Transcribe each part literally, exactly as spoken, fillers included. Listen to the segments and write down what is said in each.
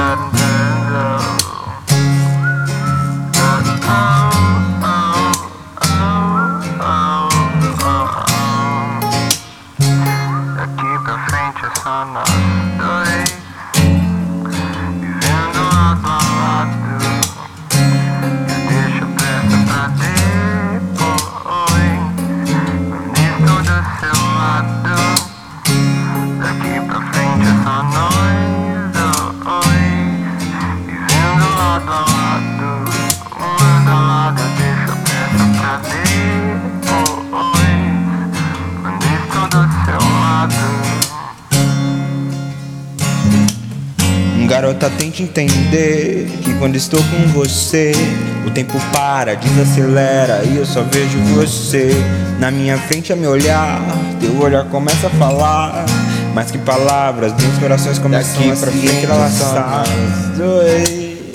Daqui pra frente é só nós dois, vivendo lado a lado. Deixa a pressa pra depois, quando estou do seu lado. Daqui pra frente é só nós dois, vivendo lado a lado. Lado a lado, deixa a pressa pra depois, quando estou do seu lado. Garota, tente entender que quando estou com você o tempo para, desacelera e eu só vejo você na minha frente a me olhar. Teu olhar começa a falar mais que palavras, meus corações começam a se entrelaçar. Nós dois,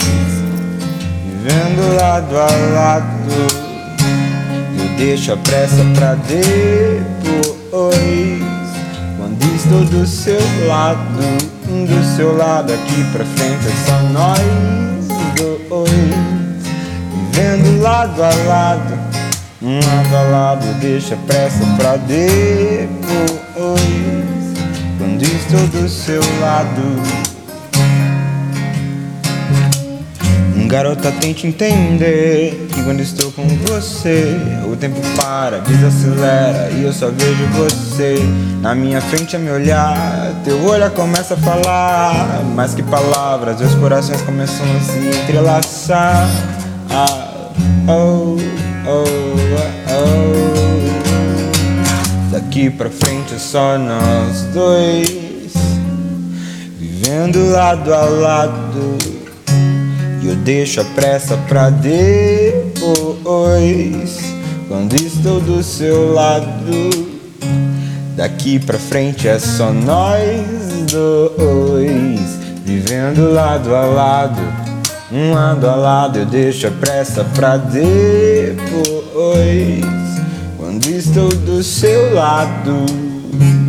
vivendo lado a lado. Eu deixo a pressa pra depois, quando estou do seu lado. Do seu lado, aqui pra frente é só nós dois, vivendo lado a lado, um lado a lado. Deixa a pressa pra depois, quando estou do seu lado. Garota, tente entender que quando estou com você o tempo para, desacelera e eu só vejo você na minha frente a me olhar. Teu olhar começa a falar mais que palavras, meus corações começam a se entrelaçar. Ah, oh, oh, oh. Daqui pra frente é só nós dois, vivendo lado a lado. E eu deixo a pressa pra depois, quando estou do seu lado. Daqui pra frente é só nós dois, vivendo lado a lado, um lado a lado. Eu deixo a pressa pra depois, quando estou do seu lado.